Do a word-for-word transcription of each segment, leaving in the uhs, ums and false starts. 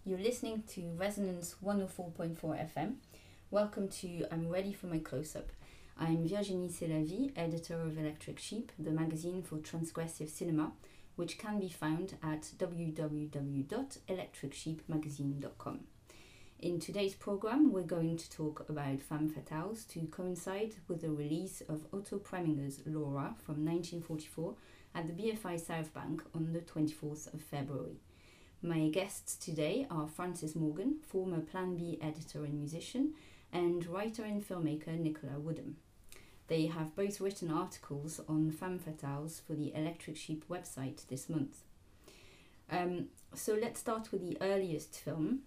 You're listening to Resonance one oh four point four F M. Welcome to I'm Ready for My Close-Up. I'm Virginie Sélavy, editor of Electric Sheep, the magazine for transgressive cinema, which can be found at w w w dot electric sheep magazine dot com. In today's programme, we're going to talk about Femme Fatales to coincide with the release of Otto Preminger's Laura from nineteen forty-four at the B F I South Bank on the twenty-fourth of February. My guests today are Frances Morgan, former Plan B editor and musician, and writer and filmmaker Nicola Woodham. They have both written articles on Femme Fatales for the Electric Sheep website this month. Um, so let's start with the earliest film,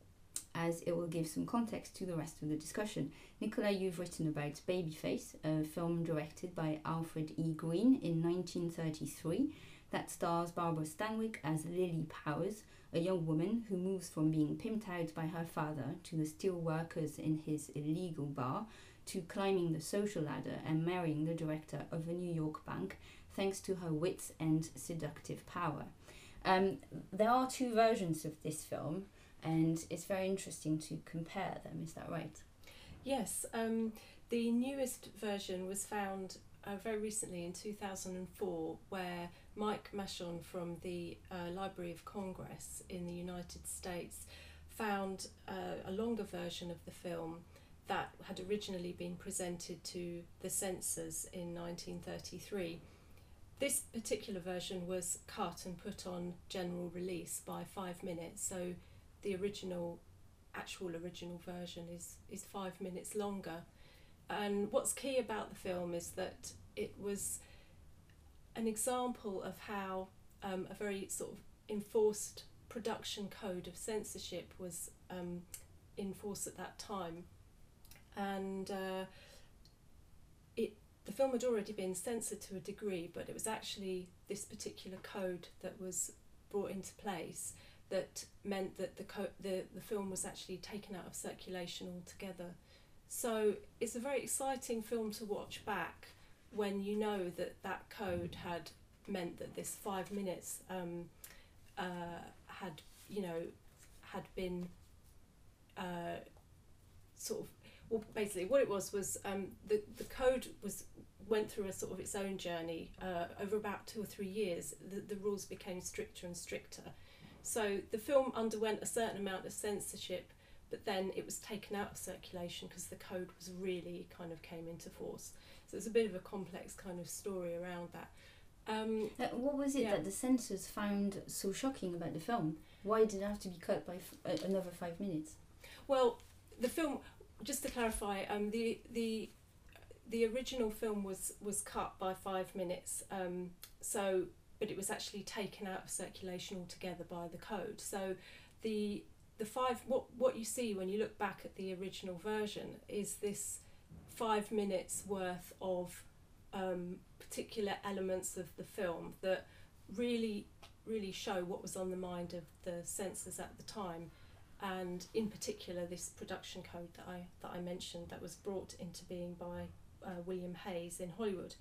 as it will give some context to the rest of the discussion. Nicola, you've written about Babyface, a film directed by Alfred E. Green in nineteen thirty-three that stars Barbara Stanwyck as Lily Powers, a young woman who moves from being pimped out by her father to the steel workers in his illegal bar to climbing the social ladder and marrying the director of a New York bank thanks to her wits and seductive power. Um, there are two versions of this film, and it's very interesting to compare them, is that right? Yes, um, the newest version was found uh, very recently in two thousand four, where Mike Machon from the uh, Library of Congress in the United States found uh, a longer version of the film that had originally been presented to the censors in nineteen thirty-three. This particular version was cut and put on general release by five minutes, so the original, actual original version is, is five minutes longer. And what's key about the film is that it was an example of how um, a very sort of enforced production code of censorship was um, in force at that time. And uh, it the film had already been censored to a degree, but it was actually this particular code that was brought into place that meant that the, co- the the film was actually taken out of circulation altogether. So it's a very exciting film to watch back when you know that that code had meant that this five minutes um, uh, had, you know, had been uh, sort of, well, basically what it was was um, the, the code was went through a sort of its own journey uh, over about two or three years. The, the rules became stricter and stricter. So the film underwent a certain amount of censorship, but then it was taken out of circulation because the code was really kind of came into force. So it's a bit of a complex kind of story around that. Um, Uh, what was it yeah. that the censors found so shocking about the film? Why did it have to be cut by f- uh, another five minutes? Well, the film, just to clarify, um, the the the original film was was cut by five minutes. Um, so, but it was actually taken out of circulation altogether by the code. So, the the five what what you see when you look back at the original version is this five minutes worth of um, particular elements of the film that really really show what was on the mind of the censors at the time. And in particular, this production code that I that I mentioned that was brought into being by uh, William Hayes in Hollywood.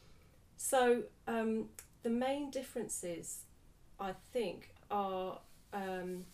So um, the main differences, I think, are um,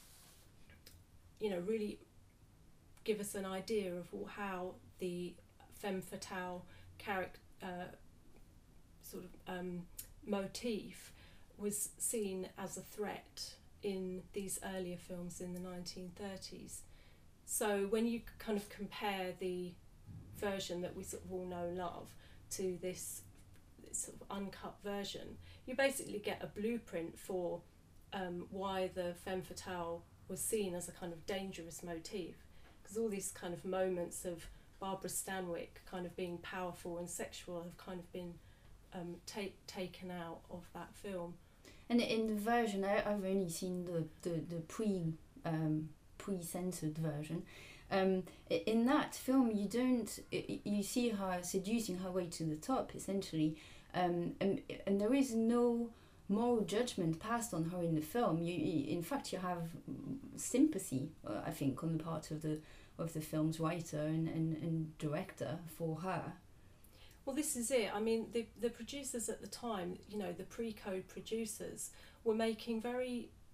you know really give us an idea of how the femme fatale character uh, sort of um, motif was seen as a threat in these earlier films in the nineteen thirties. So when you kind of compare the version that we sort of all know and love to this, this sort of uncut version, you basically get a blueprint for um, why the femme fatale was seen as a kind of dangerous motif, because all these kind of moments of Barbara Stanwyck kind of being powerful and sexual have kind of been um, take, taken out of that film. And in the version, I, I've only seen the, the, the pre um, pre-censored version. Um, in that film, you don't you see her seducing her way to the top, essentially, um, and and there is no moral judgment passed on her in the film. You, you in fact, you have sympathy, uh, I think, on the part of the of the film's writer and, and, and director for her. Well, this is it. I mean, the the producers at the time, you know, the pre-code producers, were making very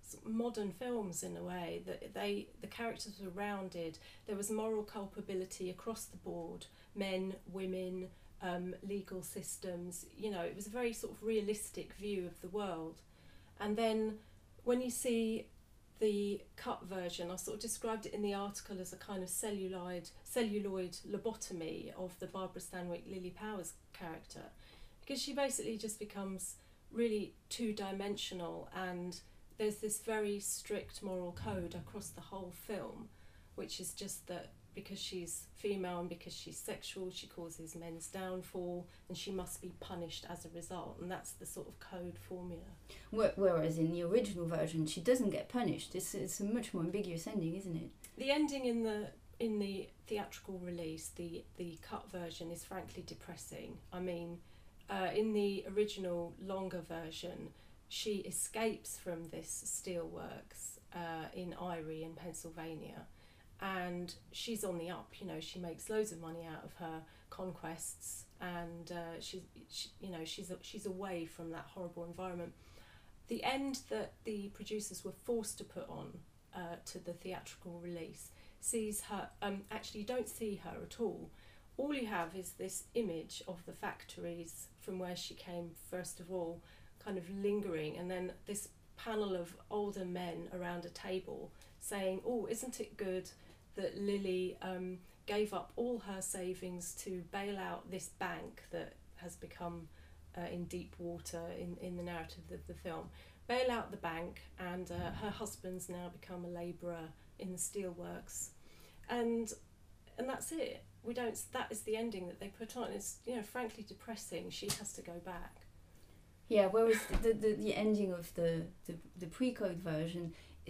sort of modern films in a way, that they the characters were rounded. There was moral culpability across the board, men, women, um, legal systems. You know, it was a very sort of realistic view of the world. And then when you see the cut version, I sort of described it in the article as a kind of celluloid celluloid lobotomy of the Barbara Stanwyck Lily Powers character, because she basically just becomes really two-dimensional, and there's this very strict moral code across the whole film, which is just that because she's female and because she's sexual, she causes men's downfall, and she must be punished as a result, and that's the sort of code formula. Whereas in the original version, she doesn't get punished. It's, it's a much more ambiguous ending, isn't it? The ending in the in the theatrical release, the, the cut version, is frankly depressing. I mean, uh, in the original longer version, she escapes from this steelworks uh, in Erie in Pennsylvania, and she's on the up. You know, she makes loads of money out of her conquests, and uh, she's she, you know she's she's away from that horrible environment. The end that the producers were forced to put on uh, to the theatrical release sees her. Um, actually, you don't see her at all. All you have is this image of the factories from where she came first of all, kind of lingering, and then this panel of older men around a table saying, "Oh, isn't it good that Lily um, gave up all her savings to bail out this bank that has become uh, in deep water in, in the narrative of the film, bail out the bank, and uh, her husband's now become a labourer in the steelworks," and and that's it. We don't. That is the ending that they put on. It's, you know, frankly depressing. She has to go back. Yeah, whereas the, the, the ending of the, the, the pre-code version,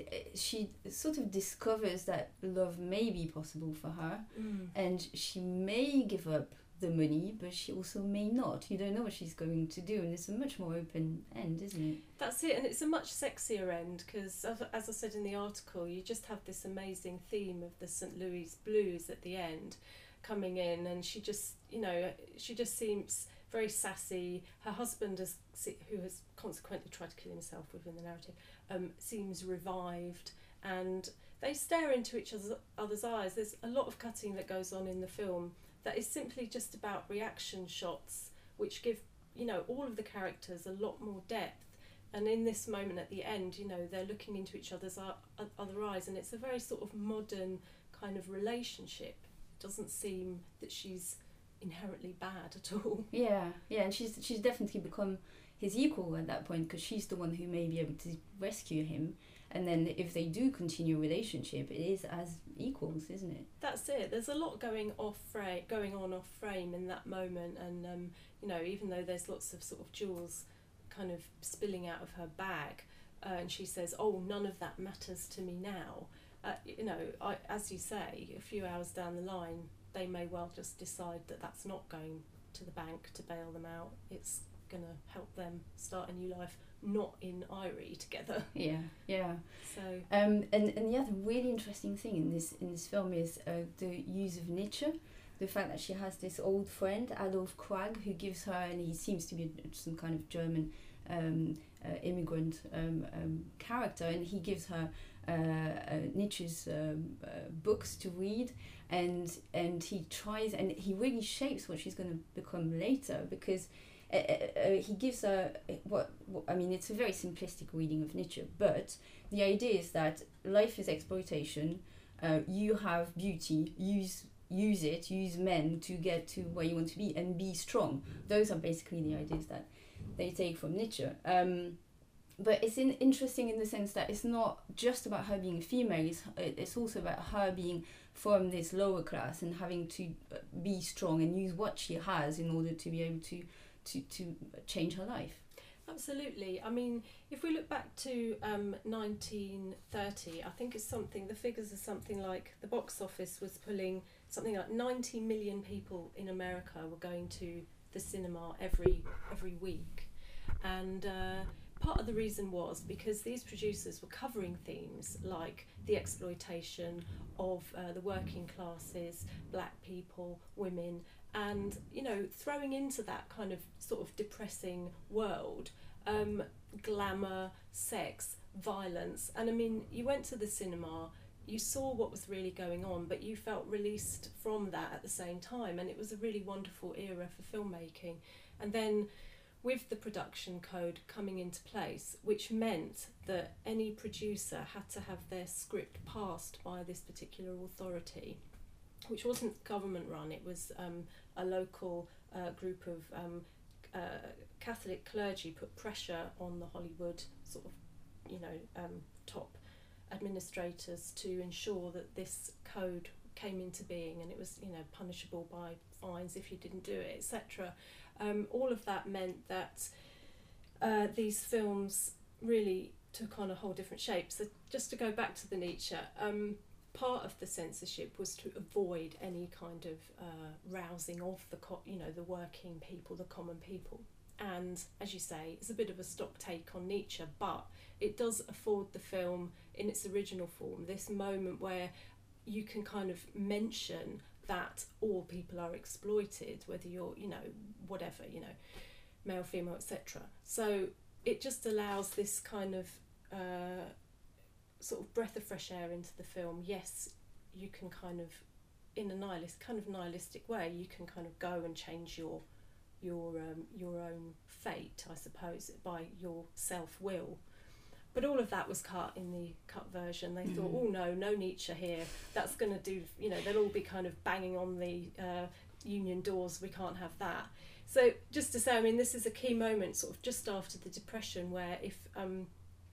she sort of discovers that love may be possible for her, mm. and she may give up the money, but she also may not. You don't know what she's going to do, and it's a much more open end, isn't it? That's it, and it's a much sexier end, because as I said in the article, you just have this amazing theme of the Saint Louis Blues at the end coming in, and she just, you know, she just seems very sassy. Her husband, has, who has consequently tried to kill himself within the narrative, um, seems revived, and they stare into each other's, other's eyes. There's a lot of cutting that goes on in the film that is simply just about reaction shots, which give, you know, all of the characters a lot more depth. And in this moment at the end, you know, they're looking into each other's other eyes, and it's a very sort of modern kind of relationship. It doesn't seem that she's inherently bad at all. Yeah, yeah, and she's she's definitely become his equal at that point, because she's the one who may be able to rescue him. And then if they do continue a relationship, it is as equals, isn't it? That's it. There's a lot going off frame, going on off frame in that moment, and um, you know, even though there's lots of sort of jewels kind of spilling out of her bag, uh, and she says, "Oh, none of that matters to me now." Uh, you know, I, as you say, a few hours down the line, they may well just decide that that's not going to the bank to bail them out. It's going to help them start a new life, not in Erie together. Yeah, yeah. So um, and and the other really interesting thing in this in this film is uh, the use of Nietzsche, the fact that she has this old friend Adolf Krag, who gives her, and he seems to be some kind of German um, uh, immigrant um, um, character, and he gives her uh, uh, Nietzsche's um, uh, books to read, and and he tries, and he really shapes what she's going to become later, because Uh, uh, he gives her what, what I mean, it's a very simplistic reading of Nietzsche, but the idea is that life is exploitation. Uh, you have beauty, use use it, use men to get to where you want to be, and be strong. Those are basically the ideas that they take from Nietzsche. Um, but it's in, interesting in the sense that it's not just about her being female, it's, it's also about her being from this lower class and having to be strong and use what she has in order to be able to To, to change her life. Absolutely. I mean, if we look back to um, nineteen thirty, I think it's something, the figures are something like the box office was pulling something like ninety million people in America were going to the cinema every every week. And uh, part of the reason was because these producers were covering themes like the exploitation of uh, the working classes, black people, women, and, you know, throwing into that kind of sort of depressing world, um, glamour, sex, violence. And I mean, you went to the cinema, you saw what was really going on, but you felt released from that at the same time, and it was a really wonderful era for filmmaking. And then with the production code coming into place, which meant that any producer had to have their script passed by this particular authority, which wasn't government run, it was um, a local uh, group of um, uh, Catholic clergy put pressure on the Hollywood sort of, you know, um, top administrators to ensure that this code came into being, and it was, you know, punishable by fines if you didn't do it, et cetera. Um, all of that meant that uh, these films really took on a whole different shape. So just to go back to the Nietzsche, um, part of the censorship was to avoid any kind of uh, rousing of the co- you know the working people, the common people. And as you say, it's a bit of a stock take on Nietzsche, but it does afford the film in its original form this moment where you can kind of mention that all people are exploited, whether you're, you know, whatever, you know, male, female, et cetera. So it just allows this kind of uh, sort of breath of fresh air into the film. Yes, you can kind of, in a nihilist, kind of nihilistic way, you can kind of go and change your your um, your own fate, I suppose, by your self-will. But all of that was cut in the cut version. They mm. thought, oh no, no Nietzsche here. That's going to do, you know, they'll all be kind of banging on the uh, union doors. We can't have that. So just to say, I mean, this is a key moment sort of just after the Depression, where if um,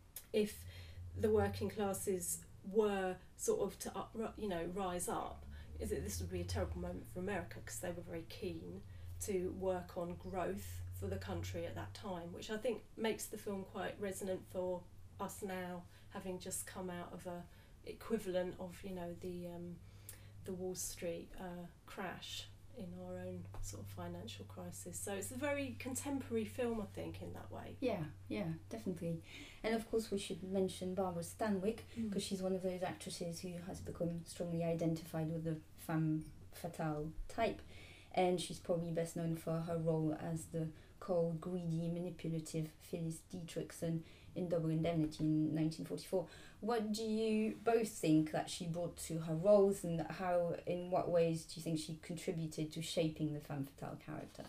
if the working classes were sort of to, up, you know, rise up, is it, this would be a terrible moment for America, because they were very keen to work on growth for the country at that time, which I think makes the film quite resonant for us now, having just come out of a equivalent of, you know, the um, the Wall Street uh, crash in our own sort of financial crisis. So it's a very contemporary film, I think, in that way. Yeah, yeah, definitely. And of course we should mention Barbara Stanwyck, because mm. she's one of those actresses who has become strongly identified with the femme fatale type, and she's probably best known for her role as the cold, greedy, manipulative Phyllis Dietrichson in Double Indemnity in nineteen forty-four. What do you both think that she brought to her roles, and how, in what ways do you think she contributed to shaping the femme fatale character?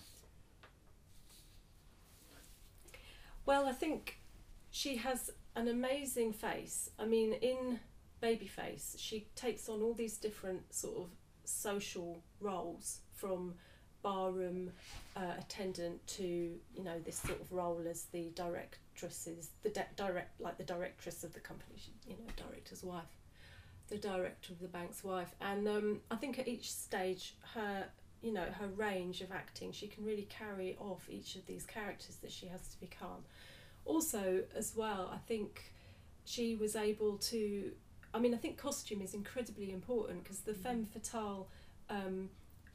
Well, I think she has an amazing face. I mean, in Babyface, she takes on all these different sort of social roles, from barroom uh, attendant to, you know, this sort of role as the directresses, the de- direct like the directress of the company, she, you know, director's wife, the director of the bank's wife. And um, I think at each stage, her, you know, her range of acting, she can really carry off each of these characters that she has to become. Also, as well, I think she was able to, I mean, I think costume is incredibly important, because the femme fatale, um,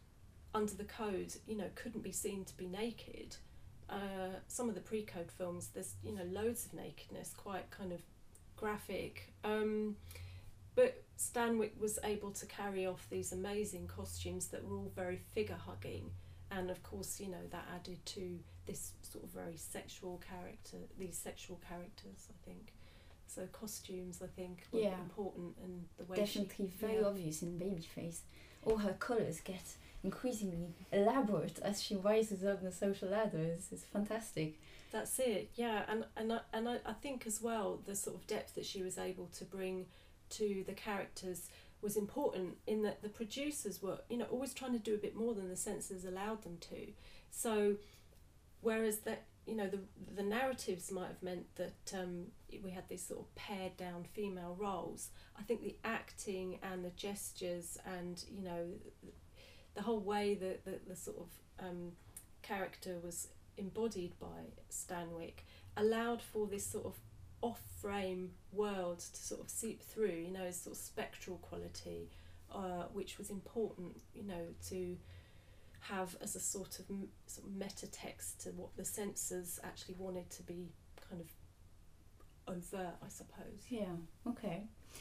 under the code, you know, couldn't be seen to be naked. Uh, some of the pre-code films, there's, you know, loads of nakedness, quite kind of graphic. Um, but Stanwyck was able to carry off these amazing costumes that were all very figure-hugging. And of course, you know, that added to this sort of very sexual character, these sexual characters, I think. So costumes, I think, were yeah. important, and the way definitely she, very yeah. obvious in Babyface. All her colours get increasingly elaborate as she rises up the social ladder. It's, it's fantastic. That's it, yeah. And and I, and I, I think as well, the sort of depth that she was able to bring to the characters was important, in that the producers were, you know, always trying to do a bit more than the censors allowed them to. So whereas that, you know, the the narratives might have meant that um, we had these sort of pared down female roles, I think the acting and the gestures and, you know, the whole way that the, the sort of um, character was embodied by Stanwyck allowed for this sort of off-frame world to sort of seep through, you know, sort of spectral quality, uh, which was important, you know, to have as a sort of, m- sort of meta text to what the censors actually wanted to be kind of overt, I suppose. Yeah, okay.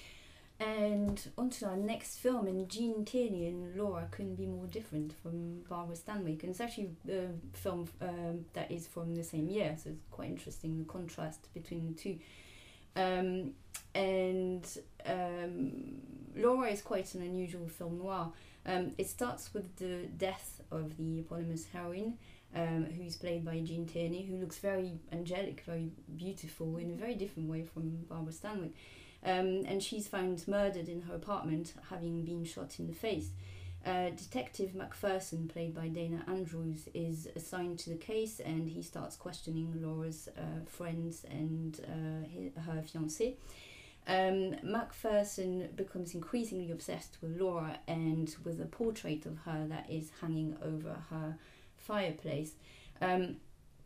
And on to our next film, and Gene Tierney and Laura couldn't be more different from Barbara Stanwyck, and it's actually a film um, that is from the same year, so it's quite interesting, the contrast between the two. Um, and um, Laura is quite an unusual film noir. Um, it starts with the death of the eponymous heroine, um, who's played by Jean Tierney, who looks very angelic, very beautiful, in a very different way from Barbara Stanwyck. Um, and she's found murdered in her apartment, having been shot in the face. Uh, Detective Macpherson, played by Dana Andrews, is assigned to the case, and he starts questioning Laura's uh, friends and uh, his, her fiancé. Um, Macpherson becomes increasingly obsessed with Laura and with a portrait of her that is hanging over her fireplace. Um,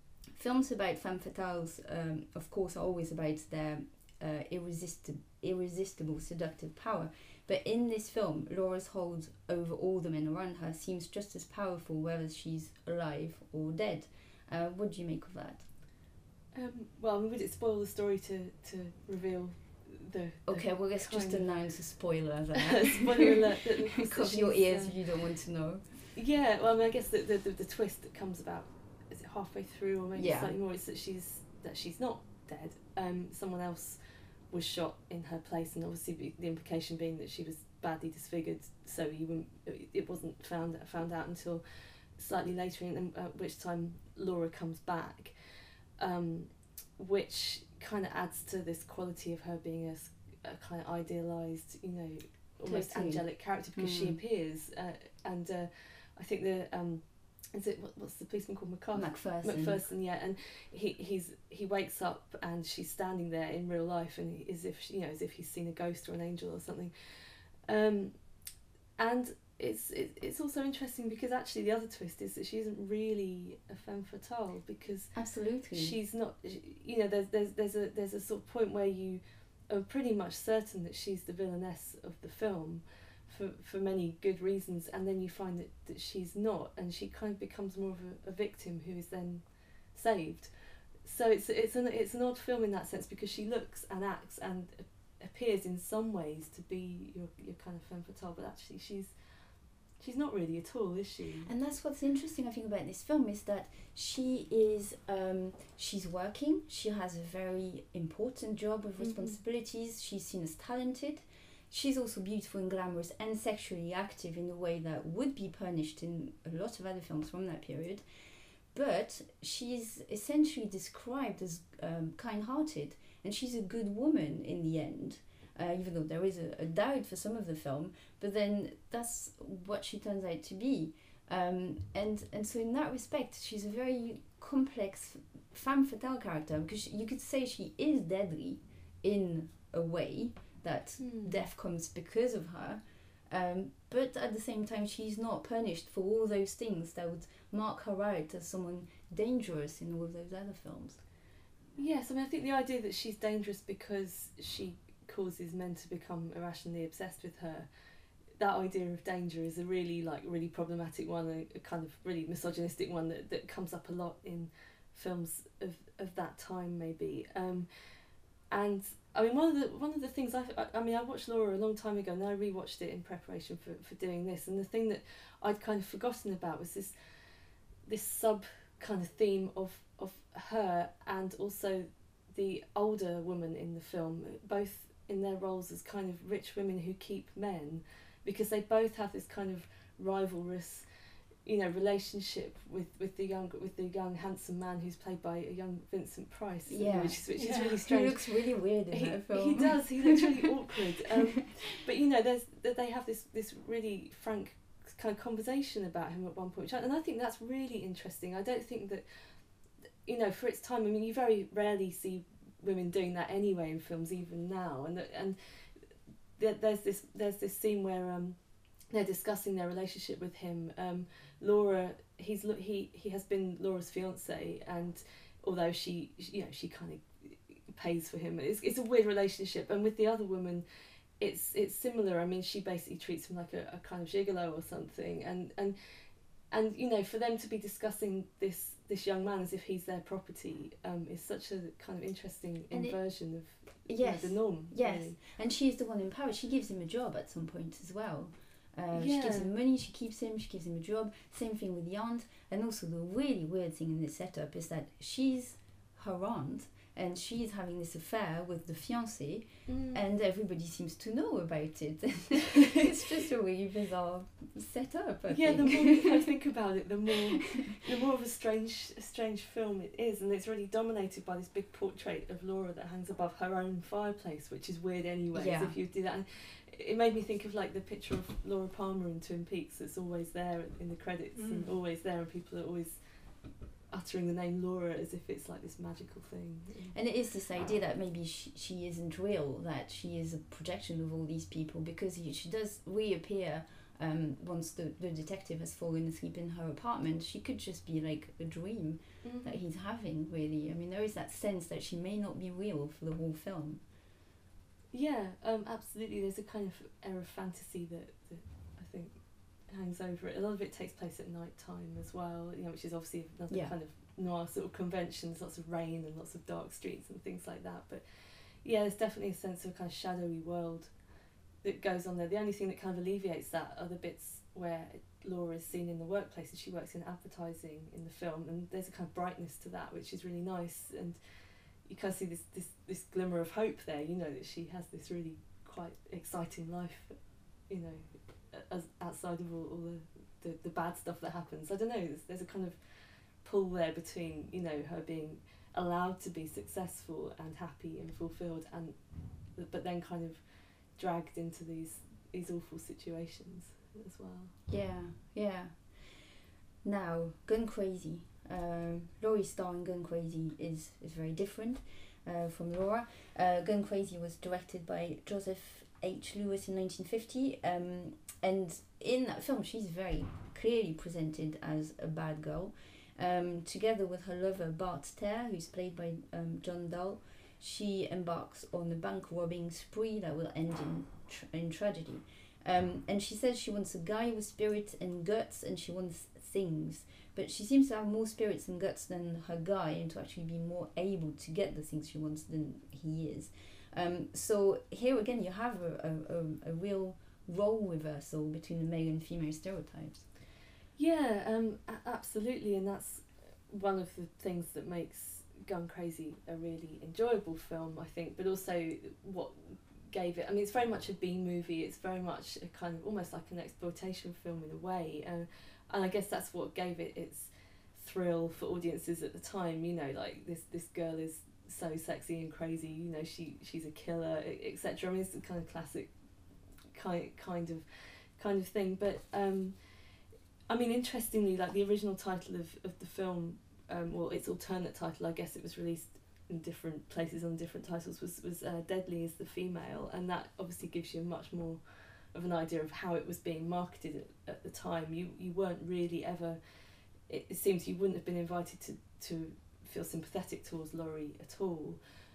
films about femme fatales, um, of course, are always about their uh, irresistible, irresistible seductive power. But in this film, Laura's hold over all the men around her seems just as powerful whether she's alive or dead. Uh, what do you make of that? Um, well, I mean, would it spoil the story to, to reveal the... Okay, the well, let's just of... announce a spoiler there. Spoiler alert. Cover your ears uh, if you don't want to know. Yeah, well, I mean, I guess the, the, the, the twist that comes about, is it halfway through or maybe yeah. slightly more, is that she's, that she's not dead. Um, someone else was shot in her place, and obviously the implication being that she was badly disfigured, so you wouldn't, it wasn't found found out until slightly later, and at which time Laura comes back, um, which kind of adds to this quality of her being a, a kind of idealised, you know, almost totally. angelic character, because mm. she appears, uh, and uh, I think the um, is it what, what's the policeman called McCarthy? Macpherson. Macpherson, yeah, and he he's he wakes up and she's standing there in real life, and he, as if she, you know, as if he's seen a ghost or an angel or something, um, and it's it, it's also interesting because actually the other twist is that she isn't really a femme fatale, because absolutely she's not, you know, there's there's there's a there's a sort of point where you are pretty much certain that she's the villainess of the film, for, for many good reasons, and then you find that, that she's not, and she kind of becomes more of a, a victim who is then saved. So it's it's an it's an odd film in that sense, because she looks and acts and appears in some ways to be your your kind of femme fatale, but actually she's she's not really at all, is she? And that's what's interesting, I think, about this film, is that she is um, she's working. She has a very important job with responsibilities. Mm-hmm. She's seen as talented. She's also beautiful and glamorous and sexually active in a way that would be punished in a lot of other films from that period. But she's essentially described as um, kind-hearted, and she's a good woman in the end, uh, even though there is a, a doubt for some of the film. But then that's what she turns out to be. Um, and, and so in that respect, she's a very complex femme fatale character, because you could say she is deadly in a way, that mm. death comes because of her, um, but at the same time she's not punished for all those things that would mark her out as someone dangerous in all of those other films. Yes, I mean, I think the idea that she's dangerous because she causes men to become irrationally obsessed with her, that idea of danger is a really like really problematic one, a, a kind of really misogynistic one that, that comes up a lot in films of, of that time maybe. Um, and I mean, one of the one of the things I, I I mean, I watched Laura a long time ago, and I rewatched it in preparation for, for doing this. And the thing that I'd kind of forgotten about was this this sub kind of theme of of her and also the older woman in the film, both in their roles as kind of rich women who keep men, because they both have this kind of rivalrous, you know, relationship with, with the young with the young handsome man who's played by a young Vincent Price, yeah, which is which yeah. is really strange. He looks really weird in he, that film. He does. He looks really awkward. Um, but you know, there's that they have this this really frank kind of conversation about him at one point, which I, and I think that's really interesting. I don't think that, you know, for its time, I mean, you very rarely see women doing that anyway in films, even now, and and there's this there's this scene where um they're discussing their relationship with him. Um, Laura, he's he he has been Laura's fiance, and although she you know she kind of pays for him, it's it's a weird relationship. And with the other woman, it's it's similar. I mean, she basically treats him like a, a kind of gigolo or something, and and and you know, for them to be discussing this this young man as if he's their property um, is such a kind of interesting and inversion it, of yes, you know, the norm. Yes, really. And she's the one in power. She gives him a job at some point as well. Uh, yeah. She gives him money, she keeps him, she gives him a job. Same thing with the aunt. And also the really weird thing in this setup is that she's her aunt, and she's having this affair with the fiancé, Mm. and everybody seems to know about it. It's just a really bizarre setup, I yeah, think. the more you kind of think about it, the more the more of a strange a strange film it is, and it's really dominated by this big portrait of Laura that hangs above her own fireplace, which is weird anyway. Yeah. If you do that, and it made me think of like the picture of Laura Palmer in Twin Peaks that's always there in the credits, Mm. and always there, and people are always uttering the name Laura as if it's like this magical thing. And it is this idea that maybe she, she isn't real, that she is a projection of all these people, because he, she does reappear um, once the, the detective has fallen asleep in her apartment. She could just be like a dream Mm. that he's having, really. I mean, there is that sense that she may not be real for the whole film. Yeah, um, absolutely. There's a kind of air of fantasy that, that I think hangs over it. A lot of it takes place at night time as well, you know, which is obviously another Yeah. kind of noir sort of convention. There's lots of rain and lots of dark streets and things like that. But yeah, there's definitely a sense of a kind of shadowy world that goes on there. The only thing that kind of alleviates that are the bits where Laura is seen in the workplace, and she works in advertising in the film, and there's a kind of brightness to that, which is really nice. And you kind of see this, this, this glimmer of hope there, you know, that she has this really quite exciting life, you know, as outside of all, all the, the, the bad stuff that happens. I don't know, there's, there's a kind of pull there between, you know, her being allowed to be successful and happy and fulfilled, and but then kind of dragged into these these awful situations as well. Yeah, yeah. Now, Gun Crazy. Uh, Laurie Starr in Gun Crazy is, is very different uh, from Laura. Uh, Gun Crazy was directed by Joseph H. Lewis in nineteen fifty, um, and in that film she's very clearly presented as a bad girl. Um, together with her lover Bart Terre, who's played by um, John Dahl, she embarks on a bank robbing spree that will end in, tra- in tragedy. Um, and she says she wants a guy with spirit and guts, and she wants things. But she seems to have more spirits and guts than her guy, and to actually be more able to get the things she wants than he is. Um, so here again you have a, a, a, a real role reversal between the male and female stereotypes. Yeah, um, a- absolutely, and that's one of the things that makes Gun Crazy a really enjoyable film, I think, but also what gave it, I mean, it's very much a B movie, it's very much a kind of almost like an exploitation film in a way, uh, and I guess that's what gave it its thrill for audiences at the time, you know, like this this girl is so sexy and crazy, you know, she she's a killer, et cetera. I mean, it's a kind of classic kind kind of kind of thing, but um, I mean, interestingly, like the original title of, of the film, um, well, its alternate title, I guess it was released in different places on different titles, was, was uh, Deadly is the Female, and that obviously gives you much more of an idea of how it was being marketed at, at the time. You you weren't really ever, it, it seems you wouldn't have been invited to, to feel sympathetic towards Laurie at all,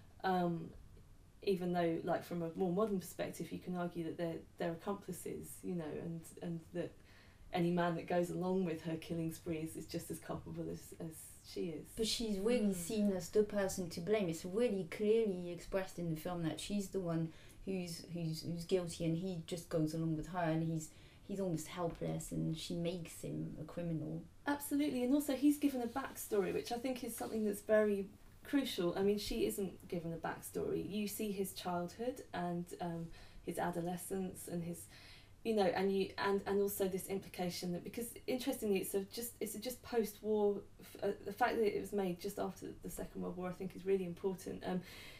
um, even though, like, from a more modern perspective, you can argue that they're, they're accomplices, you know, and, and that any man that goes along with her killing sprees is just as culpable as, as she is. But she's really Mm. seen as the person to blame. It's really clearly expressed in the film that she's the one who's who's who's guilty, and he just goes along with her, and he's he's almost helpless, and she makes him a criminal. Absolutely, and also he's given a backstory, which I think is something that's very crucial. I mean, she isn't given a backstory. You see his childhood and um, his adolescence and his, you know, and you and, and also this implication that, because interestingly, it's a just it's a just post-war. Uh, the fact that it was made just after the Second World War, I think, is really important. Um,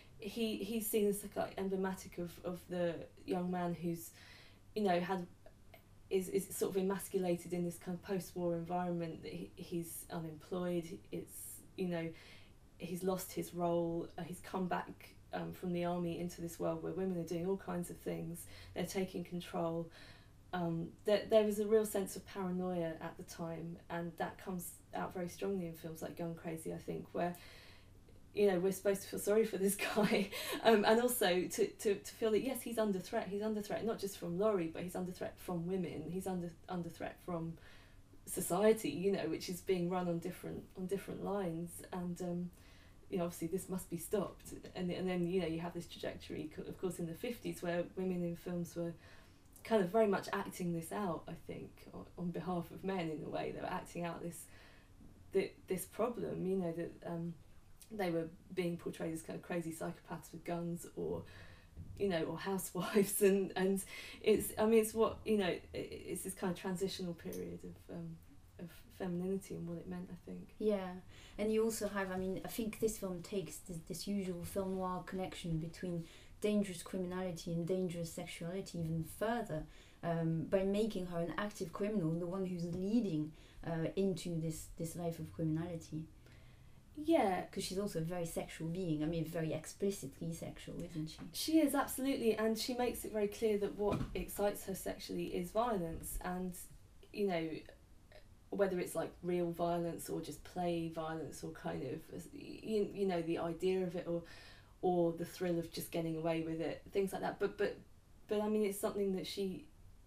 he he's seen as like emblematic of, of the young man who's, you know, had. Is, is sort of emasculated in this kind of post-war environment. That he, he's unemployed. It's, you know, he's lost his role. Uh, he's come back um, from the army into this world where women are doing all kinds of things. They're taking control. Um, there there was a real sense of paranoia at the time, and that comes out very strongly in films like Gun Crazy, I think, where, you know, we're supposed to feel sorry for this guy, um, and also to, to, to feel that, yes, he's under threat. He's under threat not just from Laurie, but he's under threat from women. He's under under threat from society, you know, which is being run on different on different lines. And um, you know, obviously this must be stopped. And and then, you know, you have this trajectory, of course, in the fifties where women in films were kind of very much acting this out. I think on, on behalf of men, in a way, they were acting out this the, this problem. You know that. Um, they were being portrayed as kind of crazy psychopaths with guns, or you know, or housewives, and and it's I mean it's what you know it's this kind of transitional period of um, of femininity and what it meant, I think. Yeah, and you also have, I mean, I think this film takes this, this usual film noir connection between dangerous criminality and dangerous sexuality even further, um, by making her an active criminal, the one who's leading uh, into this, this life of criminality. Yeah. Because she's also a very sexual being, I mean, very explicitly sexual, isn't she? She is, absolutely, and she makes it very clear that what excites her sexually is violence, and, you know, whether it's like real violence or just play violence, or kind of you, you know the idea of it, or or the thrill of just getting away with it, things like that. But but but I mean, it's something that she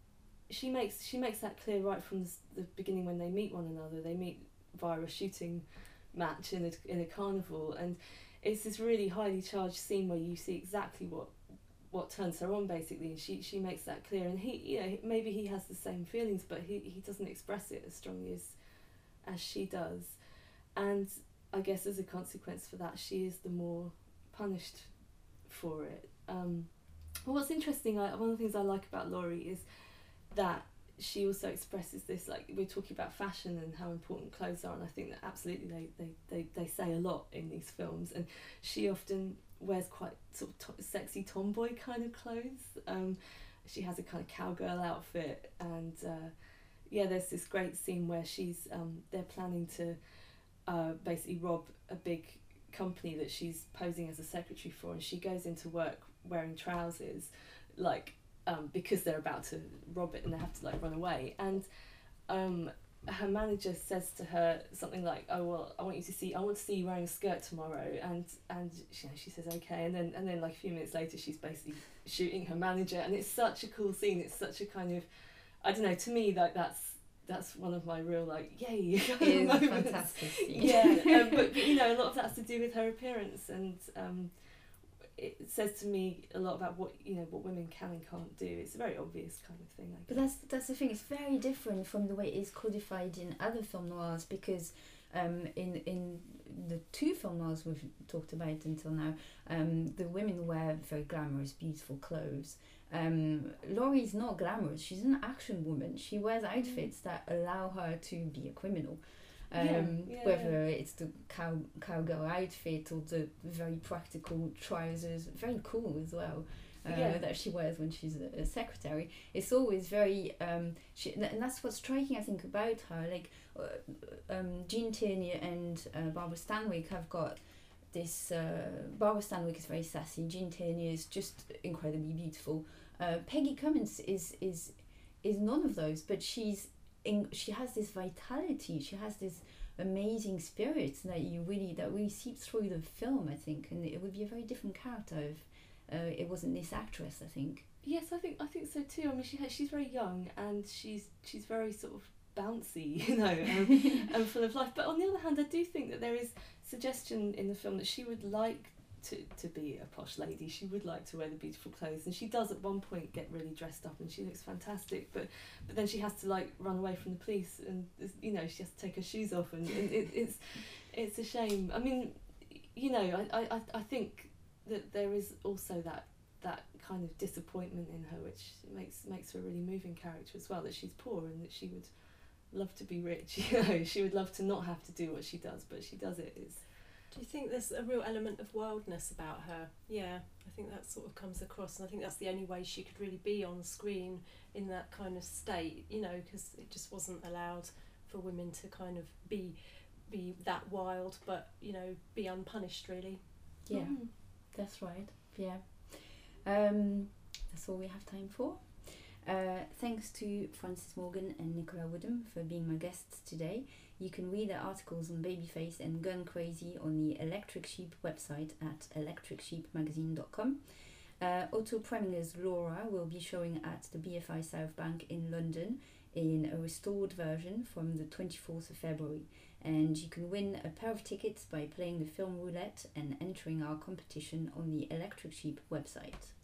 she makes she makes that clear right from the, the beginning when they meet one another. They meet via a shooting match in a in a carnival, and it's this really highly charged scene where you see exactly what what turns her on, basically, and she she makes that clear. And he, you know, maybe he has the same feelings, but he, he doesn't express it as strongly as as she does. And I guess as a consequence for that, she is the more punished for it. Um, well, what's interesting, I, one of the things I like about Laurie is that she also expresses this, like, we're talking about fashion and how important clothes are, and I think that absolutely they, they, they, they say a lot in these films, and she often wears quite sort of to- sexy tomboy kind of clothes. Um, she has a kind of cowgirl outfit, and uh, yeah, there's this great scene where she's um, they're planning to uh, basically rob a big company that she's posing as a secretary for, and she goes into work wearing trousers, like um, because they're about to rob it and they have to like run away, and um, her manager says to her something like, "Oh well, I want you to see, I want to see you wearing a skirt tomorrow," and and she, you know, she says okay, and then and then like a few minutes later, she's basically shooting her manager, and it's such a cool scene. It's such a kind of, I don't know, to me, like that's that's one of my real like yay kind It of is a moments. fantastic scene. Yeah, um, but, but you know, a lot of that's to do with her appearance, and um, it says to me a lot about what you know what women can and can't do. It's a very obvious kind of thing, I guess. But that's that's the thing. It's very different from the way it is codified in other film noirs, because um, in in the two film noirs we've talked about until now, um, the women wear very glamorous, beautiful clothes. Um, Laurie's not glamorous. She's an action woman. She wears outfits that allow her to be a criminal. Um, Yeah, yeah, whether it's the cow cowgirl outfit or the very practical trousers, very cool as well. Uh, Yeah. that she wears when she's a, a secretary. It's always very um, she, and that's what's striking, I think, about her. Like uh, um, Jean Tierney and uh, Barbara Stanwyck have got this. Uh, Barbara Stanwyck is very sassy. Jean Tierney is just incredibly beautiful. Uh, Peggy Cummins is is is none of those, but she's in, she has this vitality. She has this amazing spirit that you really that really seeps through the film, I think, and it would be a very different character if uh, it wasn't this actress, I think. Yes, I think I think so too. I mean, she has, she's very young, and she's she's very sort of bouncy, you know, and, and full of life. But on the other hand, I do think that there is suggestion in the film that she would like to, to be a posh lady. She would like to wear the beautiful clothes, and she does at one point get really dressed up, and she looks fantastic. But but then she has to like run away from the police, and you know she has to take her shoes off, and, and it, it's it's a shame. I mean, you know, I, I, I think that there is also that that kind of disappointment in her, which makes makes her a really moving character as well. That she's poor and that she would love to be rich. You know, she would love to not have to do what she does, but she does it. It's, Do you think there's a real element of wildness about her? Yeah, I think that sort of comes across, and I think that's the only way she could really be on screen in that kind of state, you know, because it just wasn't allowed for women to kind of be be that wild, but, you know, be unpunished, really. Yeah, Mm. that's right. Yeah. Um, that's all we have time for. Uh, thanks to Frances Morgan and Nicola Woodham for being my guests today. You can read their articles on Babyface and Gun Crazy on the Electric Sheep website at electric sheep magazine dot com. Uh, Otto Preminger's Laura will be showing at the B F I South Bank in London in a restored version from the twenty-fourth of February. And you can win a pair of tickets by playing the film roulette and entering our competition on the Electric Sheep website.